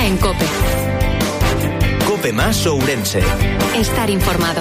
en COPE. COPE más Ourense. Estar informado.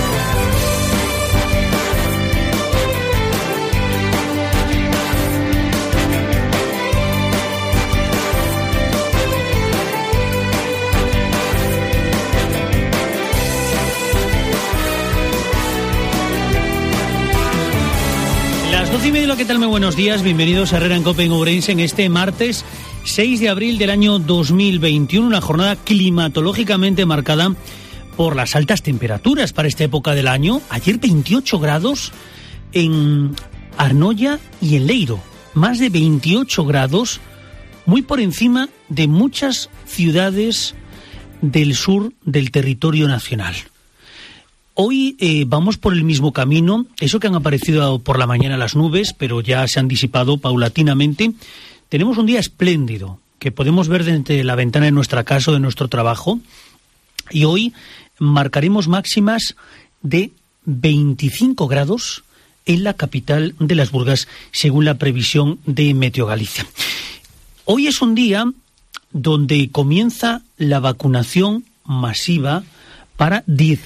Las 12:30, ¿qué tal? Muy buenos días, bienvenidos a Herrera en COPE en Ourense en este martes 6 de abril del año 2021, una jornada climatológicamente marcada por las altas temperaturas para esta época del año. Ayer 28 grados en Arnoia y en Leiro, más de 28 grados, muy por encima de muchas ciudades del sur del territorio nacional. Hoy vamos por el mismo camino, eso que han aparecido por la mañana las nubes, pero ya se han disipado paulatinamente. Tenemos un día espléndido, que podemos ver desde la ventana de nuestra casa o de nuestro trabajo, y hoy marcaremos máximas de 25 grados en la capital de las Burgas, según la previsión de Meteo Galicia. Hoy es un día donde comienza la vacunación masiva para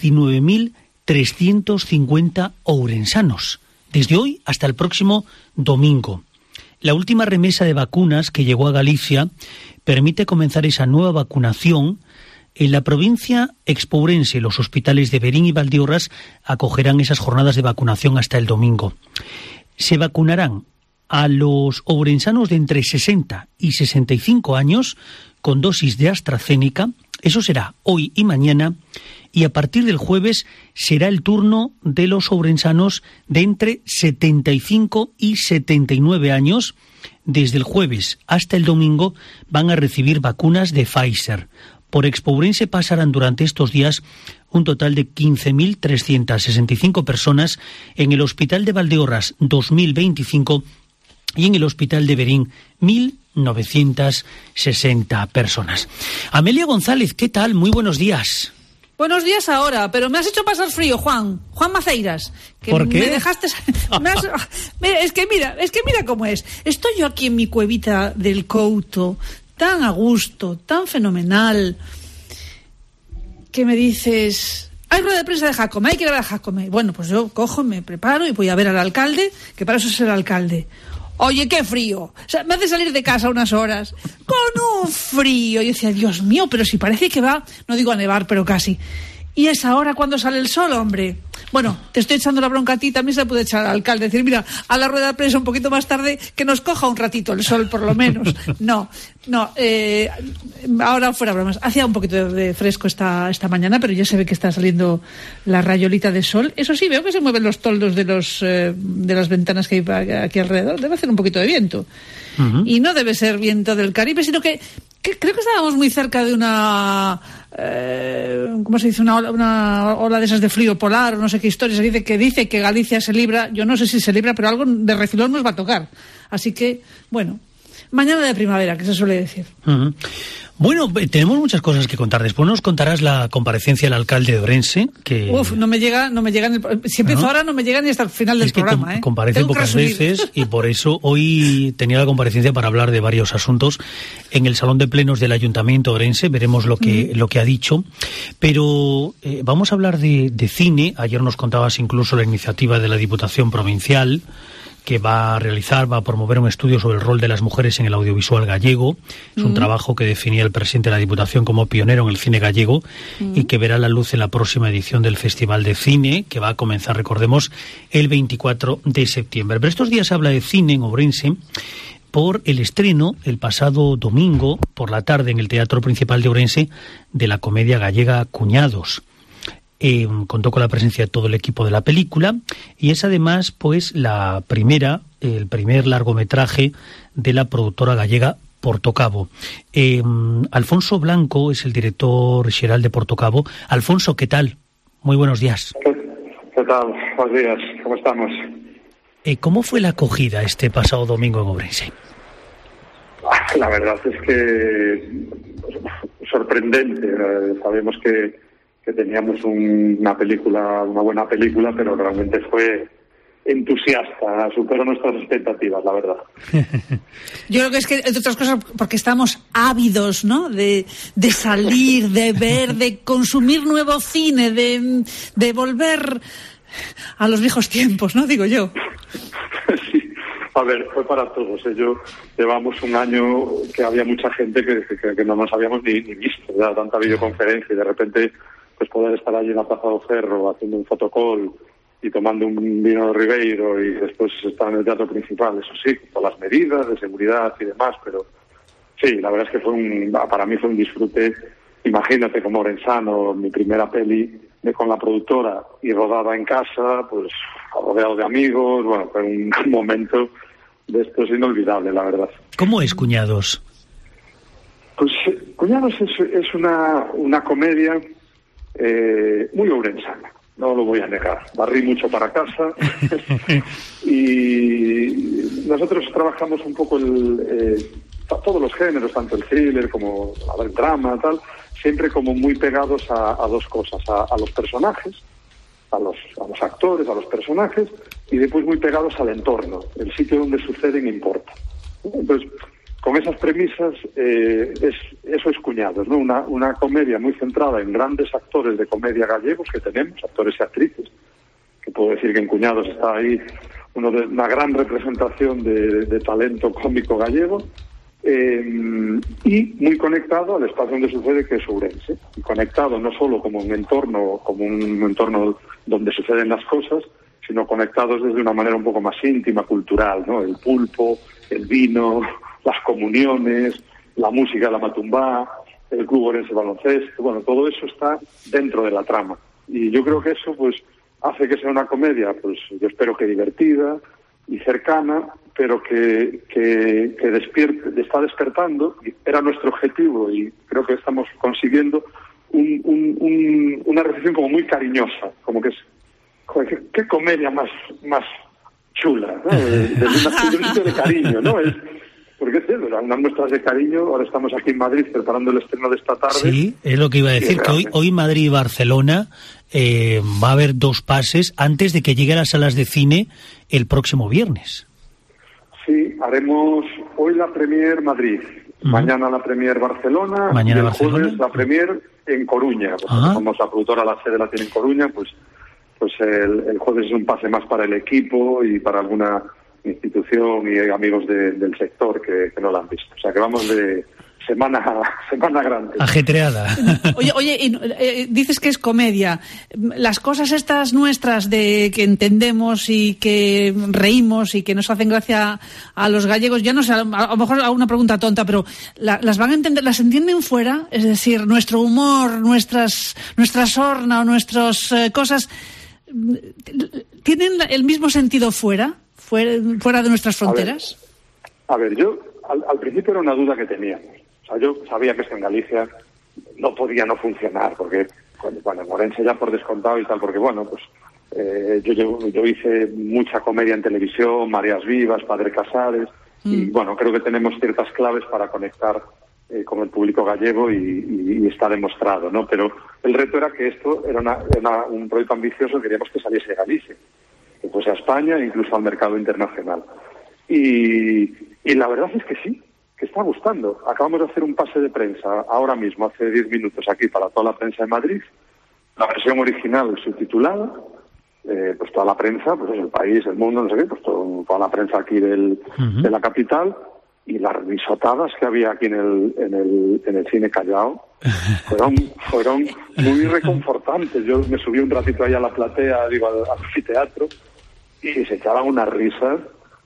19.350 ourensanos, desde hoy hasta el próximo domingo. La última remesa de vacunas que llegó a Galicia permite comenzar esa nueva vacunación. En la provincia expourense, los hospitales de Verín y Valdeorras acogerán esas jornadas de vacunación hasta el domingo. Se vacunarán a los ourensanos de entre 60 y 65 años con dosis de AstraZeneca. Eso será hoy y mañana, y a partir del jueves será el turno de los ourensanos de entre 75 y 79 años. Desde el jueves hasta el domingo van a recibir vacunas de Pfizer. Por Expourense pasarán durante estos días un total de 15.365 personas, en el Hospital de Valdeorras 2.025 y en el Hospital de Verín 1.960 personas. Amelia González, ¿qué tal? Muy buenos días. Buenos días ahora, pero me has hecho pasar frío, Juan Maceiras. Que ¿por qué? Me dejaste... Es que mira cómo es. Estoy yo aquí en mi cuevita del Couto, tan a gusto, tan fenomenal, que me dices... Hay rueda de prensa de Jacome, hay que ir a ver a Jacome. Bueno, pues yo cojo, me preparo y voy a ver al alcalde, que para eso es el alcalde. Oye, qué frío. O sea, me hace salir de casa unas horas con un frío. Yo decía, Dios mío, pero si parece que va, no digo a nevar, pero casi. Y es ahora cuando sale el sol, hombre. Bueno, te estoy echando la bronca a ti, también se la puede echar al alcalde. Decir, mira, a la rueda de prensa un poquito más tarde, que nos coja un ratito el sol, por lo menos. No, ahora fuera bromas. Hacía un poquito de fresco esta mañana, pero ya se ve que está saliendo la rayolita de sol. Eso sí, veo que se mueven los toldos de las ventanas que hay aquí alrededor. Debe hacer un poquito de viento. Uh-huh. Y no debe ser viento del Caribe, sino que creo que estábamos muy cerca de una... ¿cómo se dice? Una ola de esas de frío polar, o no sé qué historias. Dice que Galicia se libra, yo no sé si se libra, pero algo de refilón nos va a tocar. Así que, bueno, mañana de primavera, que se suele decir. Uh-huh. Bueno, tenemos muchas cosas que contar. Después nos contarás la comparecencia del alcalde de Ourense, que... no me llega si empiezo ahora no me llega ni hasta el final del programa. Comparece pocas veces y por eso hoy tenía la comparecencia para hablar de varios asuntos en el Salón de Plenos del Ayuntamiento de Ourense. Veremos lo que ha dicho. Pero vamos a hablar de cine. Ayer nos contabas incluso la iniciativa de la Diputación Provincial, que va a promover un estudio sobre el rol de las mujeres en el audiovisual gallego. Es un trabajo que definía el presidente de la Diputación como pionero en el cine gallego y que verá la luz en la próxima edición del Festival de Cine, que va a comenzar, recordemos, el 24 de septiembre. Pero estos días se habla de cine en Ourense por el estreno, el pasado domingo, por la tarde, en el Teatro Principal de Ourense, de la comedia gallega Cuñados. Contó con la presencia de todo el equipo de la película y es además pues el primer largometraje de la productora gallega Portocabo. Alfonso Blanco es el director xeral de Portocabo. Alfonso, ¿qué tal? Muy buenos días. ¿Qué tal? Buenos días, ¿cómo estamos? ¿Cómo fue la acogida este pasado domingo en Ourense? La verdad es que sorprendente. Sabemos que teníamos una buena película, pero realmente fue entusiasta, superó nuestras expectativas, la verdad. Yo creo que es que, entre otras cosas, porque estamos ávidos, ¿no?, de salir, de ver, de consumir nuevo cine, de volver a los viejos tiempos, ¿no?, digo yo. Sí, a ver, fue para todos. Llevamos un año que había mucha gente que no nos habíamos ni visto, ya tanta videoconferencia, y de repente pues poder estar allí en la Plaza do Ferro haciendo un fotocall y tomando un vino de Ribeiro y después estar en el teatro principal, eso sí, con todas las medidas de seguridad y demás, pero sí, la verdad es que para mí fue un disfrute. Imagínate, como Orensano, mi primera peli con la productora y rodada en casa, pues rodeado de amigos, bueno, fue un momento de estos inolvidable, la verdad. ¿Cómo es Cuñados? Pues Cuñados es una comedia muy ourensana. No lo voy a negar. Barrí mucho para casa y nosotros trabajamos un poco todos los géneros, tanto el thriller como el drama, tal, siempre como muy pegados a dos cosas, a los personajes, a los actores, a los personajes, y después muy pegados al entorno. El sitio donde suceden importa. Entonces, con esas premisas, eso es Cuñados, ¿no? Una comedia muy centrada en grandes actores de comedia gallegos que tenemos, actores y actrices, que puedo decir que en Cuñados está ahí una gran representación de talento cómico gallego, y muy conectado al espacio donde sucede, que es Ourense, y conectado no solo como un entorno donde suceden las cosas, sino conectados desde una manera un poco más íntima, cultural, ¿no? El pulpo, el vino, las comuniones, la música de la matumbá, el club Ourense baloncesto, bueno, todo eso está dentro de la trama. Y yo creo que eso pues hace que sea una comedia, pues yo espero que divertida y cercana, pero que está despertando, y era nuestro objetivo y creo que estamos consiguiendo una recepción como muy cariñosa, como que es, joder, qué comedia más chula, ¿no? De un sitio de cariño, ¿no? Porque es cierto, unas muestras de cariño. Ahora estamos aquí en Madrid preparando el estreno de esta tarde. Sí, es lo que iba a decir, que hoy Madrid y Barcelona va a haber 2 pases antes de que llegue a las salas de cine el próximo viernes. Sí, haremos hoy la premier Madrid, mañana la premier Barcelona, mañana y el Barcelona, jueves la premier en Coruña. Como la productora, la sede la tiene en Coruña, pues el jueves es un pase más para el equipo y para alguna institución y amigos del sector que no la han visto. O sea que vamos de semana grande. Ajetreada. Oye, dices que es comedia. Las cosas estas nuestras de que entendemos y que reímos y que nos hacen gracia a los gallegos, ya no sé, a lo mejor a una pregunta tonta, pero las van a entender, las entienden fuera, es decir, nuestro humor, nuestra sorna o nuestras cosas, ¿tienen el mismo sentido fuera de nuestras fronteras? A ver, yo al principio era una duda que teníamos. O sea, yo sabía que esto en Galicia no podía no funcionar, porque, bueno, en Ourense ya por descontado y tal, porque, bueno, pues yo hice mucha comedia en televisión, Marías Vivas, Padre Casares, y, bueno, creo que tenemos ciertas claves para conectar con el público gallego y está demostrado, ¿no? Pero el reto era que esto era un proyecto ambicioso, queríamos que saliese de Galicia, que fuese a España e incluso al mercado internacional. Y la verdad es que sí, que está gustando. Acabamos de hacer un pase de prensa ahora mismo, hace 10 minutos aquí, para toda la prensa de Madrid, la versión original subtitulada, pues toda la prensa, pues el país, el mundo, no sé qué, pues toda la prensa aquí de la capital, y las risotadas que había aquí en el cine Callao fueron muy reconfortantes. Yo me subí un ratito ahí a la platea, al anfiteatro, y se echaban unas risas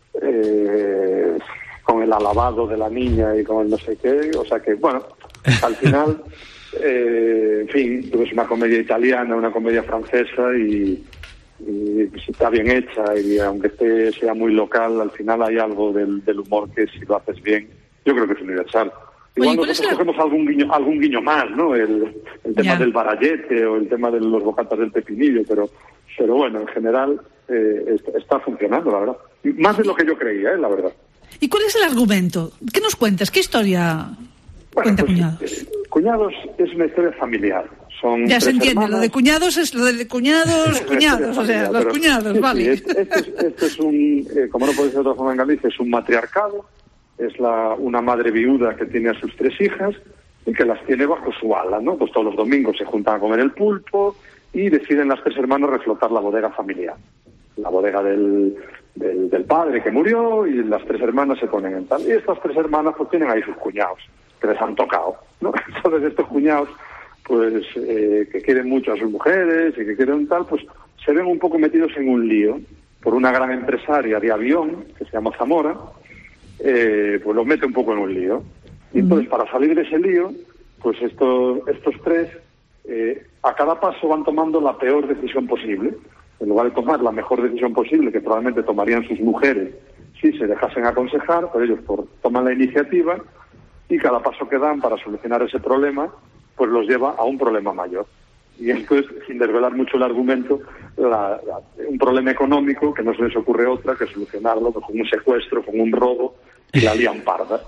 con el alabado de la niña y con el no sé qué. O sea que, bueno, al final, en fin, es una comedia italiana, una comedia francesa y está bien hecha, y aunque sea muy local, al final hay algo del humor que, si lo haces bien, yo creo que es universal. Igual nosotros cogemos algún guiño más, ¿no? El tema del barallete o el tema de los bocatas del pepinillo, pero bueno, en general está funcionando, la verdad. Más de lo que yo creía, la verdad. ¿Y cuál es el argumento? ¿Qué nos cuentas? ¿Qué historia cuenta Cuñados? Cuñados es una historia familiar. O Son ya se entiende, hermanas. lo de cuñados es lo de cuñados, o sea, los cuñados, sí, vale. Sí, esto es un, como no puede ser de otra forma en Galicia, es un matriarcado, es una madre viuda que tiene a sus 3 hijas y que las tiene bajo su ala, ¿no? Pues todos los domingos se juntan a comer el pulpo y deciden las 3 hermanas reflotar la bodega familiar. La bodega del padre que murió, y las 3 hermanas se ponen en tal. Y estas 3 hermanas pues tienen ahí sus cuñados, que les han tocado, ¿no? Entonces estos cuñados, pues que quieren mucho a sus mujeres y que quieren tal, pues se ven un poco metidos en un lío por una gran empresaria de avión que se llama Zamora, pues los mete un poco en un lío. Y entonces, para salir de ese lío, pues estos 3 a cada paso van tomando la peor decisión posible. En lugar de tomar la mejor decisión posible, que probablemente tomarían sus mujeres si se dejasen aconsejar, pero ellos toman la iniciativa, y cada paso que dan para solucionar ese problema pues los lleva a un problema mayor. Y esto es, sin desvelar mucho el argumento, un problema económico que no se les ocurre otra que solucionarlo con un secuestro, con un robo, y la lían parda.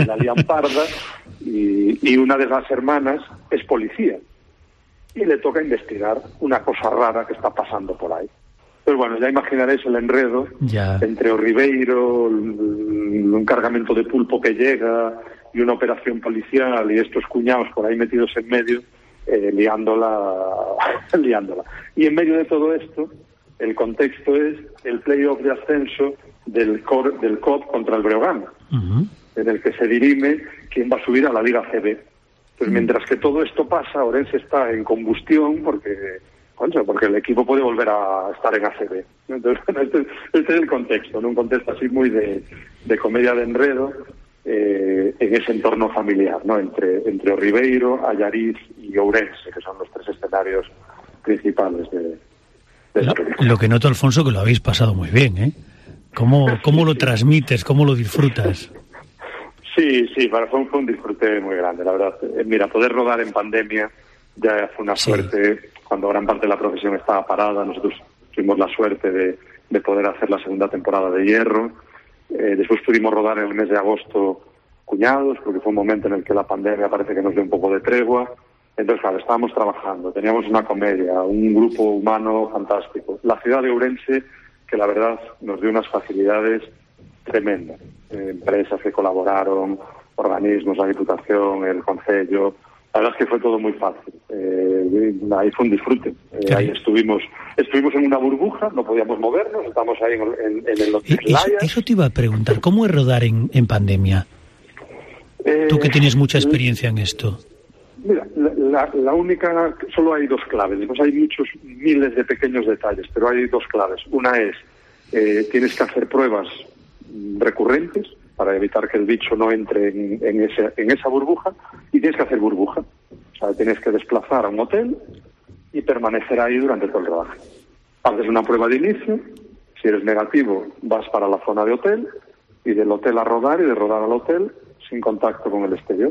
Y una de las hermanas es policía y le toca investigar una cosa rara que está pasando por ahí. Pues bueno, ya imaginaréis el enredo entre o Ribeiro, un cargamento de pulpo que llega y una operación policial y estos cuñados por ahí metidos en medio, liándola. Y en medio de todo esto, el contexto es el playoff de ascenso del COP contra el Breogán, en el que se dirime quién va a subir a la Liga CB. Pues mientras que todo esto pasa, Ourense está en combustión porque el equipo puede volver a estar en ACB. Entonces, este es el contexto, ¿no? Un contexto así muy de comedia de enredo en ese entorno familiar, ¿no? Entre Ribeiro, Allariz y Ourense, que son los 3 escenarios principales de la película. Lo que noto, Alfonso, que lo habéis pasado muy bien, ¿eh? ¿Cómo lo transmites? ¿Cómo lo disfrutas? Sí, fue un disfrute muy grande, la verdad. Mira, poder rodar en pandemia ya fue una suerte. Cuando gran parte de la profesión estaba parada, nosotros tuvimos la suerte de poder hacer la segunda temporada de Hierro. Después pudimos rodar en el mes de agosto Cuñados, porque fue un momento en el que la pandemia parece que nos dio un poco de tregua. Entonces, claro, estábamos trabajando, teníamos una comedia, un grupo humano fantástico. La ciudad de Ourense, que la verdad nos dio unas facilidades tremendas. Empresas que colaboraron, organismos, la Diputación, el Concello. La verdad es que fue todo muy fácil. Ahí fue un disfrute. Ahí estuvimos en una burbuja, no podíamos movernos, estábamos ahí en el Hotel Layas. Eso te iba a preguntar, ¿cómo es rodar en pandemia? Tú que tienes mucha experiencia en esto. Mira, la única, solo hay 2 claves. Después hay muchos miles de pequeños detalles, pero hay 2 claves. Una es, tienes que hacer pruebas recurrentes para evitar que el bicho no entre en esa burbuja, y tienes que hacer burbuja. O sea, tienes que desplazar a un hotel y permanecer ahí durante todo el rodaje. Haces una prueba de inicio, si eres negativo vas para la zona de hotel, y del hotel a rodar, y de rodar al hotel sin contacto con el exterior.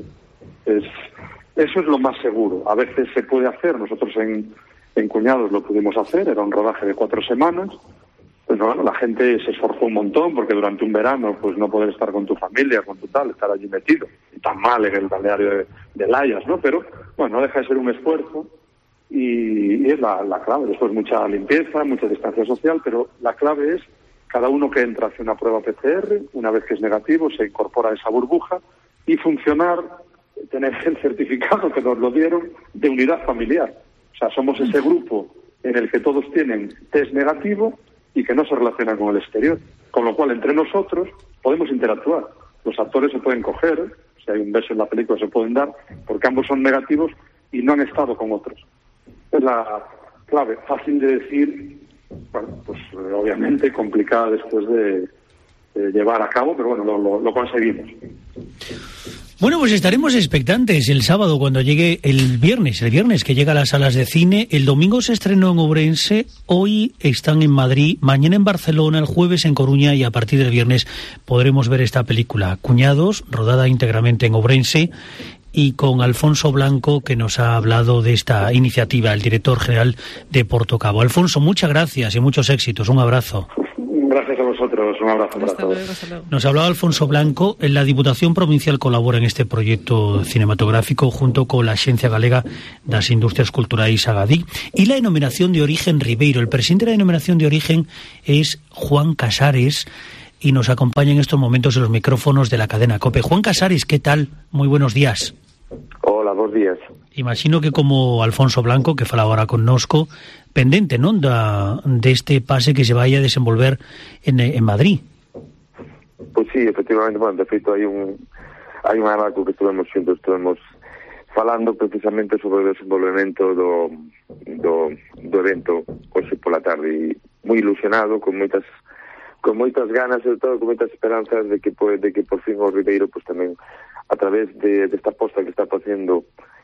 Eso es lo más seguro. A veces se puede hacer, nosotros en Cuñados lo pudimos hacer, era un rodaje de 4 semanas. Pues bueno, la gente se esforzó un montón porque durante un verano pues no poder estar con tu familia, con tu tal, estar allí metido, y tan mal en el balneario de Layas, ¿no? Pero bueno, no deja de ser un esfuerzo y es la clave. Después mucha limpieza, mucha distancia social, pero la clave es cada uno que entra hace una prueba PCR, una vez que es negativo se incorpora a esa burbuja y funcionar, tener el certificado que nos lo dieron de unidad familiar. O sea, somos ese grupo en el que todos tienen test negativo y que no se relacionan con el exterior. Con lo cual, entre nosotros podemos interactuar. Los actores se pueden coger, si hay un beso en la película se pueden dar, porque ambos son negativos y no han estado con otros. Es la clave. Fácil de decir, bueno, pues obviamente complicada después de llevar a cabo, pero bueno, lo conseguimos. Bueno, pues estaremos expectantes el sábado cuando llegue el viernes que llega a las salas de cine. El domingo se estrenó en Ourense, hoy están en Madrid, mañana en Barcelona, el jueves en Coruña, y a partir del viernes podremos ver esta película, Cuñados, rodada íntegramente en Ourense, y con Alfonso Blanco, que nos ha hablado de esta iniciativa, el director general de Portocabo. Alfonso, muchas gracias y muchos éxitos. Un abrazo. Gracias a vosotros, un abrazo para todos. Hasta luego. Nos hablaba Alfonso Blanco. La Diputación Provincial colabora en este proyecto cinematográfico junto con la Axencia Galega das Industrias Culturais Agadí y la denominación de origen Ribeiro. El presidente de la denominación de origen es Juan Casares y nos acompaña en estos momentos en los micrófonos de la cadena COPE. Juan Casares, ¿qué tal? Muy buenos días. Hola, bons días. Imagino que como Alfonso Blanco, que fala agora connosco, pendente, non, deste pase que se vai a desenvolver en Madrid. Pois sí, efectivamente, bueno, de feito hai un arco que estuvemos falando precisamente sobre o desenvolvemento do evento hoxe pola tarde, e moi ilusionado, con moitas ganas, sobre todo con moitas esperanzas de que por fin o Ribeiro pues tamén a través de esta aposta que está facendo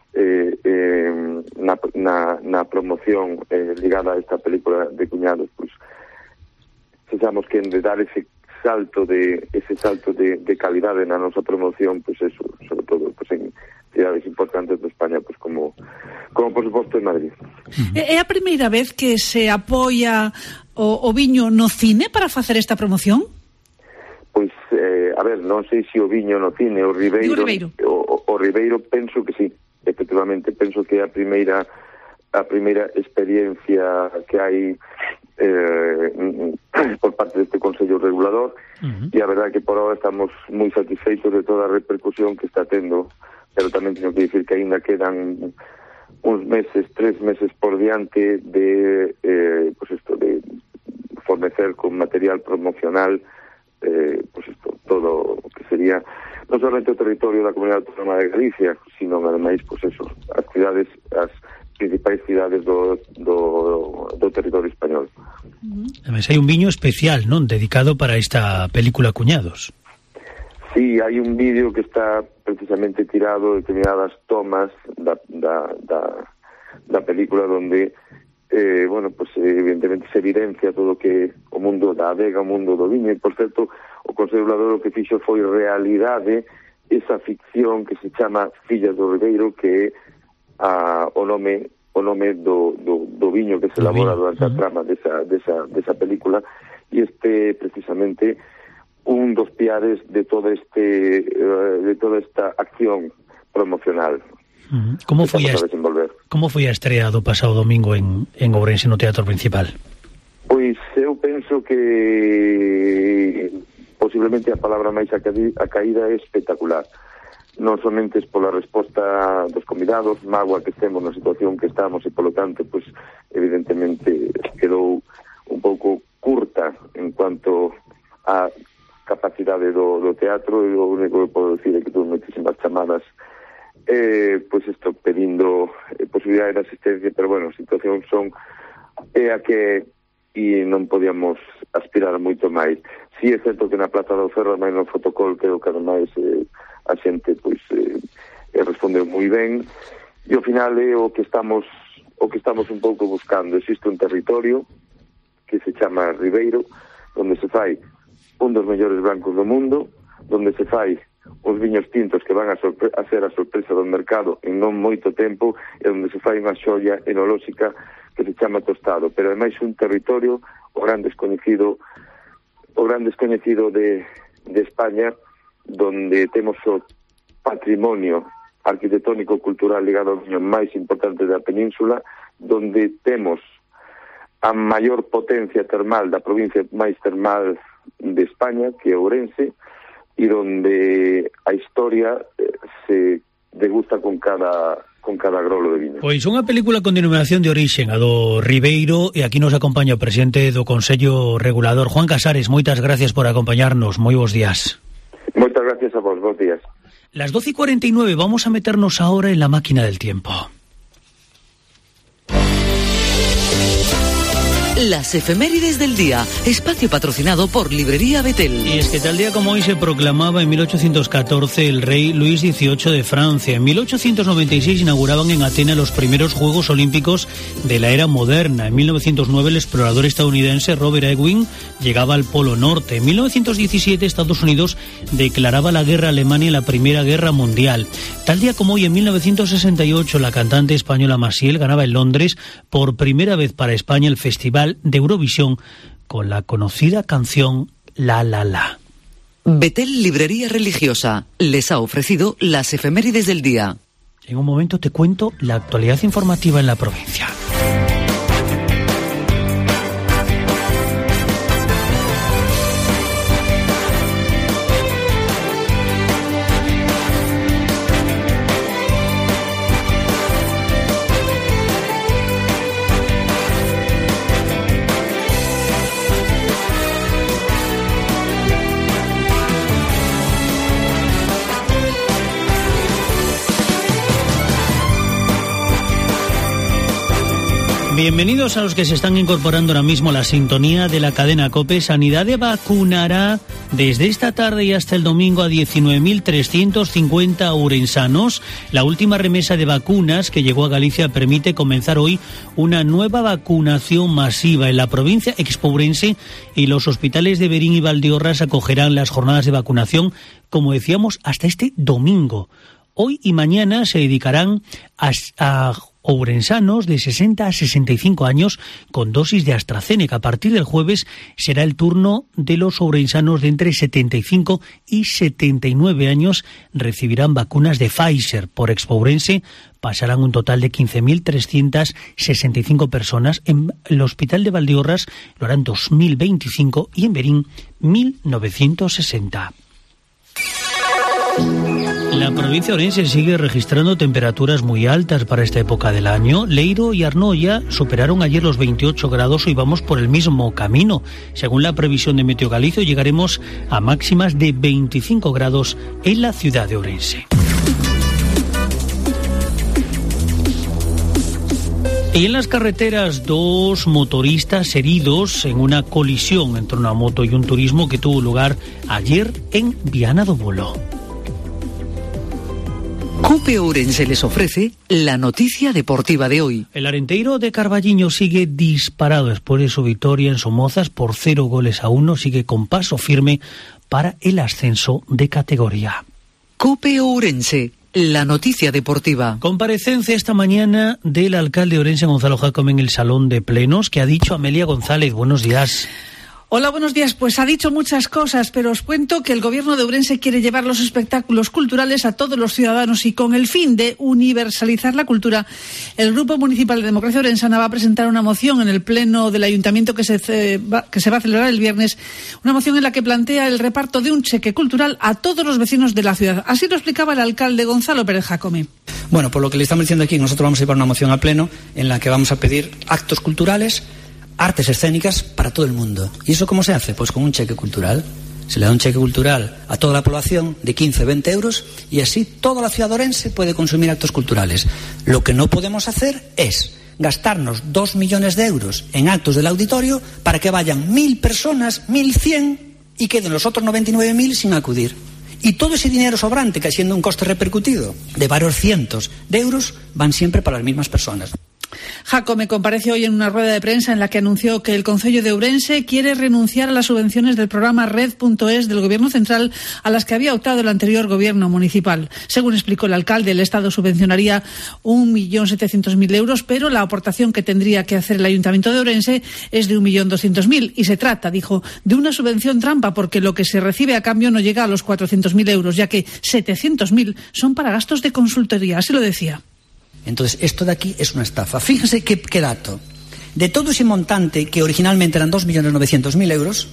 na promoción ligada a esta película de Cuñados, pues pensamos que de dar ese salto de calidade na nosa promoción, pues eso, sobre todo pues en cidades importantes de España, pues como por suposto en Madrid. É a primeira vez que se apoia o viño no cine para facer esta promoción? Pois, a ver, non sei se o viño no cine, o Ribeiro. O Ribeiro penso que sí, efectivamente, penso que é a primeira experiencia que hai por parte deste Consello Regulador, e a verdade que por ahora estamos moi satisfeitos de toda a repercusión que está tendo, pero tamén teño que dicir que aínda quedan uns meses, 3 meses por diante de fornecer con material promocional todo o que sería non solamente o territorio da Comunidade Autónoma de Galicia, sino ademais, as principais cidades do territorio español. Ademais hai un viño especial, non, dedicado para esta película Cuñados. Sí, hai un vídeo que está precisamente tirado de determinadas tomas da película donde evidentemente se evidencia todo o que o mundo da adega, o mundo do viño, e por certo o Consello Regulador o que fixo foi realidade esa ficción que se chama Fillas do Ribeiro, que é o nome do viño que se elabora durante a trama desa película, e precisamente un dos piares de toda esta acción promocional. Como foi a estrea do pasado domingo en Ourense no Teatro Principal? Pois eu penso que posiblemente a palabra máis acaída é espectacular. Non somente pola resposta dos convidados, mágoa que estemos na situación que estamos, e polo tanto, pues, evidentemente quedou un pouco curta en cuanto a capacidade do teatro, e o único que podo decir é que tuve moitísimas chamadas pedindo posibilidade de asistencia, pero bueno, a situación é a que e non podíamos aspirar moito máis. Si é certo que na Plaza do Ferro, máis no fotocol, creo que ademais a xente respondeu moi ben, e ao final é o que estamos un pouco buscando. Existe un territorio que se chama Ribeiro, onde se fai un dos mellores blancos do mundo, onde se fai uns viños tintos que van a ser a sorpresa do mercado en non moito tempo, e onde se fai unha xoia enolóxica que se chama Tostado, pero ademais un territorio o gran descoñecido de España, donde temos o patrimonio arquitectónico cultural ligado ao viño máis importante da península, donde temos a maior potencia termal da provincia máis termal de España, que é Ourense, e donde a historia se degusta con cada grolo de viño. Pois unha película con denominación de orixen, a do Ribeiro, e aquí nos acompaña o presidente do Consello Regulador, Juan Casares. Moitas gracias por acompañarnos, moi bons días. Moitas gracias a vos, bons días. Las 12:49, vamos a meternos ahora en la máquina del tiempo. Las efemérides del día, espacio patrocinado por Librería Betel. Y es que tal día como hoy se proclamaba en 1814 el rey Luis XVIII de Francia. En 1896 inauguraban en Atenas los primeros Juegos Olímpicos de la era moderna. En 1909 el explorador estadounidense Robert Ewing llegaba al Polo Norte. En 1917 Estados Unidos declaraba la guerra a Alemania en la Primera Guerra Mundial. Tal día como hoy, en 1968, la cantante española Maciel ganaba en Londres por primera vez para España el Festival de Eurovisión con la conocida canción La La La. Betel Librería Religiosa les ha ofrecido las efemérides del día. En un momento te cuento la actualidad informativa en la provincia. Bienvenidos a los que se están incorporando ahora mismo a la sintonía de la cadena COPE. Sanidade vacunará desde esta tarde y hasta el domingo a 19.350 ourensanos. La última remesa de vacunas que llegó a Galicia permite comenzar hoy una nueva vacunación masiva en la provincia expourense, y los hospitales de Verín y Valdeorras acogerán las jornadas de vacunación, como decíamos, hasta este domingo. Hoy y mañana se dedicarán a ourensanos de 60 a 65 años con dosis de AstraZeneca. A partir del jueves será el turno de los ourensanos de entre 75 y 79 años. Recibirán vacunas de Pfizer. Por expourense pasarán un total de 15.365 personas. En el Hospital de Valdeorras lo harán 2.025 y en Verín 1.960. La provincia de Ourense sigue registrando temperaturas muy altas para esta época del año. Leiro y Arnoia superaron ayer los 28 grados. Hoy vamos por el mismo camino. Según la previsión de Meteo Galicio, llegaremos a máximas de 25 grados en la ciudad de Ourense. Y en las carreteras, 2 motoristas heridos en una colisión entre una moto y un turismo que tuvo lugar ayer en Viana do Bolo. COPE Ourense les ofrece la noticia deportiva de hoy. El Arenteiro de Carballiño sigue disparado después de su victoria en Somozas por 0-1. Sigue con paso firme para el ascenso de categoría. COPE Ourense, la noticia deportiva. Comparecencia esta mañana del alcalde de Ourense, Gonzalo Jácome, en el Salón de Plenos. ¿Qué ha dicho Amelia González? Buenos días. Hola, buenos días. Pues ha dicho muchas cosas, pero os cuento que el gobierno de Ourense quiere llevar los espectáculos culturales a todos los ciudadanos, y con el fin de universalizar la cultura, el Grupo Municipal de Democracia Orensana va a presentar una moción en el pleno del Ayuntamiento que se va a celebrar el viernes, una moción en la que plantea el reparto de un cheque cultural a todos los vecinos de la ciudad. Así lo explicaba el alcalde Gonzalo Pérez Jácome. Bueno, por lo que le estamos diciendo aquí, nosotros vamos a llevar una moción al pleno en la que vamos a pedir actos culturales, artes escénicas para todo el mundo. ¿Y eso cómo se hace? Pues con un cheque cultural. Se le da un cheque cultural a toda la población de 15 o 20 euros, y así toda la ciudad de Ourense puede consumir actos culturales. Lo que no podemos hacer es gastarnos 2 millones de euros en actos del auditorio para que vayan 1.000 personas, 1.100, y queden los otros 99.000 sin acudir. Y todo ese dinero sobrante, que siendo un coste repercutido de varios cientos de euros, van siempre para las mismas personas. Jácome compareció hoy en una rueda de prensa en la que anunció que el Concello de Ourense quiere renunciar a las subvenciones del programa Red.es del Gobierno central, a las que había optado el anterior Gobierno municipal. Según explicó el alcalde, el Estado subvencionaría 1.700.000 euros, pero la aportación que tendría que hacer el Ayuntamiento de Ourense es de 1.200.000, y se trata, dijo, de una subvención trampa, porque lo que se recibe a cambio no llega a los 400.000 euros, ya que 700.000 son para gastos de consultoría. Así lo decía. Entonces, esto de aquí es una estafa. Fíjense qué dato. De todo ese montante, que originalmente eran 2.900.000 euros,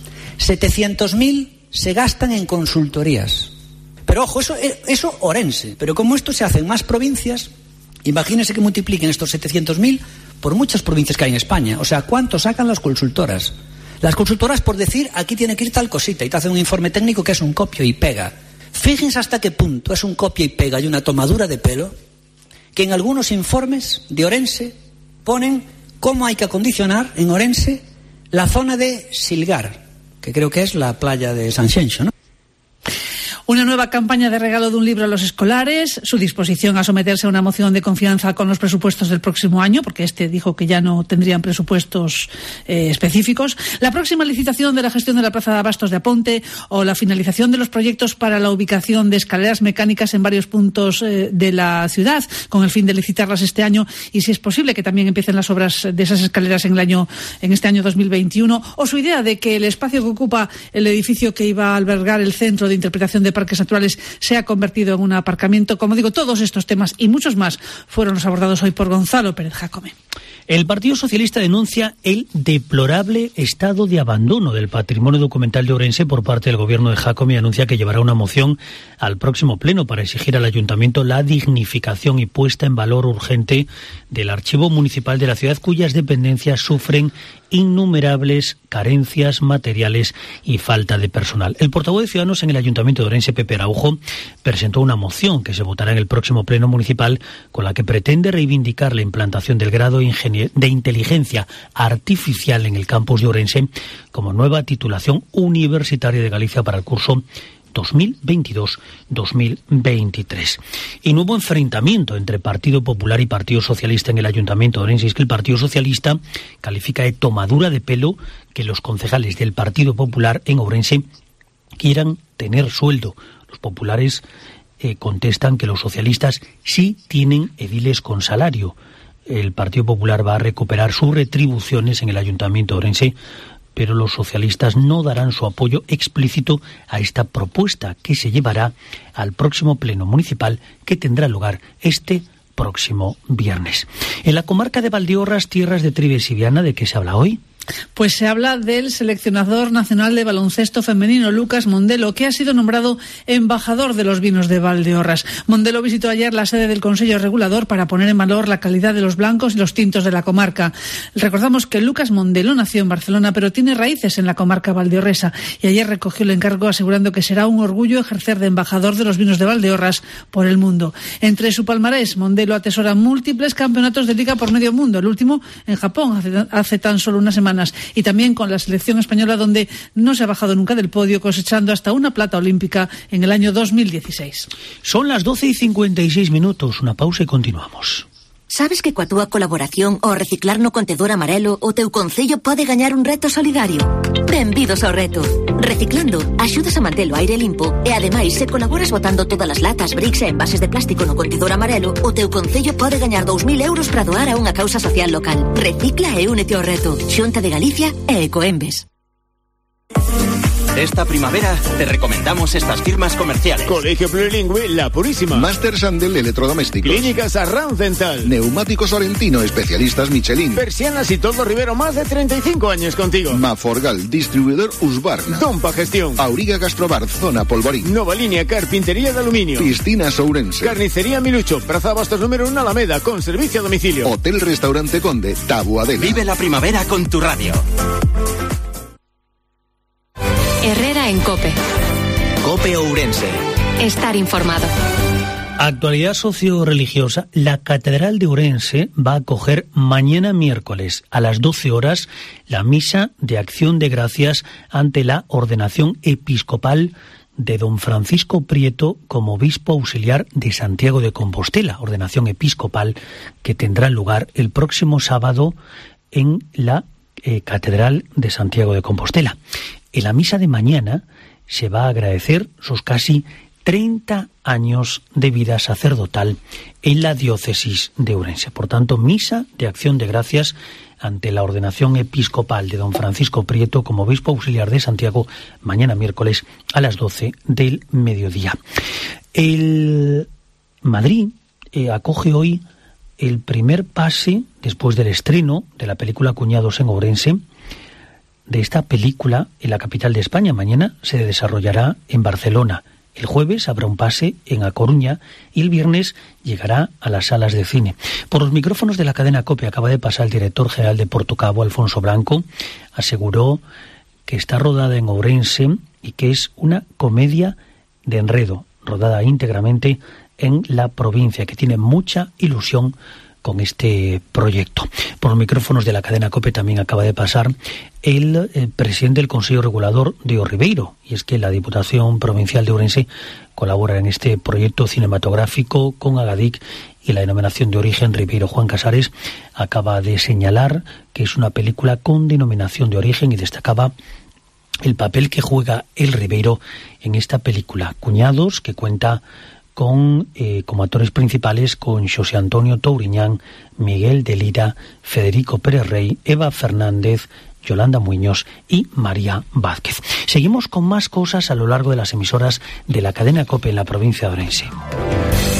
700.000 se gastan en consultorías. Pero ojo, eso Ourense. Pero como esto se hace en más provincias, imagínense que multipliquen estos 700.000 por muchas provincias que hay en España. O sea, ¿cuánto sacan las consultoras? Las consultoras, por decir, aquí tiene que ir tal cosita, y te hacen un informe técnico que es un copio y pega. Fíjense hasta qué punto es un copia y pega y una tomadura de pelo, que en algunos informes de Ourense ponen cómo hay que acondicionar en Ourense la zona de Silgar, que creo que es la playa de Sanxenxo, ¿no? Una nueva campaña de regalo de un libro a los escolares, su disposición a someterse a una moción de confianza con los presupuestos del próximo año, porque dijo que ya no tendrían presupuestos específicos, la próxima licitación de la gestión de la Plaza de Abastos de Aponte o la finalización de los proyectos para la ubicación de escaleras mecánicas en varios puntos de la ciudad, con el fin de licitarlas este año, y si es posible que también empiecen las obras de esas escaleras en este año 2021, o su idea de que el espacio que ocupa el edificio que iba a albergar el Centro de Interpretación de Parques Naturales se ha convertido en un aparcamiento. Como digo, todos estos temas y muchos más fueron los abordados hoy por Gonzalo Pérez Jácome. El Partido Socialista denuncia el deplorable estado de abandono del patrimonio documental de Ourense por parte del gobierno de Jácome y anuncia que llevará una moción al próximo pleno para exigir al ayuntamiento la dignificación y puesta en valor urgente del archivo municipal de la ciudad, cuyas dependencias sufren innumerables carencias materiales y falta de personal. El portavoz de Ciudadanos en el Ayuntamiento de Ourense, Pepe Araujo, presentó una moción que se votará en el próximo pleno municipal con la que pretende reivindicar la implantación del grado de inteligencia artificial en el campus de Ourense como nueva titulación universitaria de Galicia para el curso 2022-2023. Y no hubo enfrentamiento entre Partido Popular y Partido Socialista en el Ayuntamiento de Ourense. Es que el Partido Socialista califica de tomadura de pelo que los concejales del Partido Popular en Ourense quieran tener sueldo. Los populares contestan que los socialistas sí tienen ediles con salario. El Partido Popular va a recuperar sus retribuciones en el Ayuntamiento de Ourense, pero los socialistas no darán su apoyo explícito a esta propuesta que se llevará al próximo pleno municipal que tendrá lugar este próximo viernes. En la comarca de Valdeorras, tierras de Trives y Viana, ¿de qué se habla hoy? Pues se habla del seleccionador nacional de baloncesto femenino, Lucas Mondelo, que ha sido nombrado embajador de los vinos de Valdeorras. Mondelo visitó ayer la sede del Consejo Regulador para poner en valor la calidad de los blancos y los tintos de la comarca. Recordamos que Lucas Mondelo nació en Barcelona, pero tiene raíces en la comarca valdeorresa, y ayer recogió el encargo asegurando que será un orgullo ejercer de embajador de los vinos de Valdeorras por el mundo. Entre su palmarés, Mondelo atesora múltiples campeonatos de liga por medio mundo, el último en Japón hace tan solo una semana, y también con la selección española, donde no se ha bajado nunca del podio, cosechando hasta una plata olímpica en el año 2016. Son las 12:56, una pausa y continuamos. Sabes que coa túa colaboración ao reciclar no contedor amarelo o teu concello pode gañar un reto solidario? Benvidos ao reto. Reciclando, axudas a mantelo aire limpo e ademais se colaboras botando todas as latas, bricks e envases de plástico no contedor amarelo, o teu concello pode gañar 2.000 euros para doar a unha causa social local. Recicla e únete ao reto. Xunta de Galicia e Ecoembes. Esta primavera te recomendamos estas firmas comerciales. Colegio Plurilingüe La Purísima. Master Sandel Electrodomésticos. Clínicas Arranz Dental. Neumáticos Sorrentino, especialistas Michelin. Persianas y Todo Rivero, más de 35 años contigo. Maforgal, distribuidor Husqvarna. Dompa Gestión. Auriga Gastrobar, zona Polvorín. Nova Línea, carpintería de aluminio. Piscinas Ourense. Carnicería Milucho, Plaza Abastos número 1 Alameda, con servicio a domicilio. Hotel Restaurante Conde, Taboadela. Vive la primavera con tu radio. Herrera en COPE. COPE Ourense. Estar informado. Actualidad socio-religiosa. La Catedral de Ourense va a acoger mañana miércoles a las 12 horas la misa de acción de gracias ante la ordenación episcopal de don Francisco Prieto como obispo auxiliar de Santiago de Compostela, ordenación episcopal que tendrá lugar el próximo sábado en la Catedral de Santiago de Compostela. En la misa de mañana se va a agradecer sus casi 30 años de vida sacerdotal en la diócesis de Ourense. Por tanto, misa de acción de gracias ante la ordenación episcopal de don Francisco Prieto como obispo auxiliar de Santiago, mañana miércoles a las 12 del mediodía. El Madrid acoge hoy el primer pase, después del estreno de la película Cuñados en Ourense, de esta película en la capital de España. Mañana se desarrollará en Barcelona. El jueves habrá un pase en A Coruña y el viernes llegará a las salas de cine. Por los micrófonos de la cadena COPE acaba de pasar el director general de Portocabo, Alfonso Blanco. Aseguró que está rodada en Ourense y que es una comedia de enredo, rodada íntegramente en la provincia, que tiene mucha ilusión con este proyecto. Por los micrófonos de la cadena COPE también acaba de pasar el presidente del Consejo Regulador de O Ribeiro, y es que la Diputación Provincial de Ourense colabora en este proyecto cinematográfico con Agadic y la denominación de origen Ribeiro. Juan Casares acaba de señalar que es una película con denominación de origen y destacaba el papel que juega el Ribeiro en esta película. Cuñados, que cuenta con como actores principales con Xosé Antonio Touriñán, Miguel de Lira, Federico Pérez Rey, Eva Fernández, Yolanda Muñoz y María Vázquez. Seguimos con más cosas a lo largo de las emisoras de la cadena COPE en la provincia de Ourense.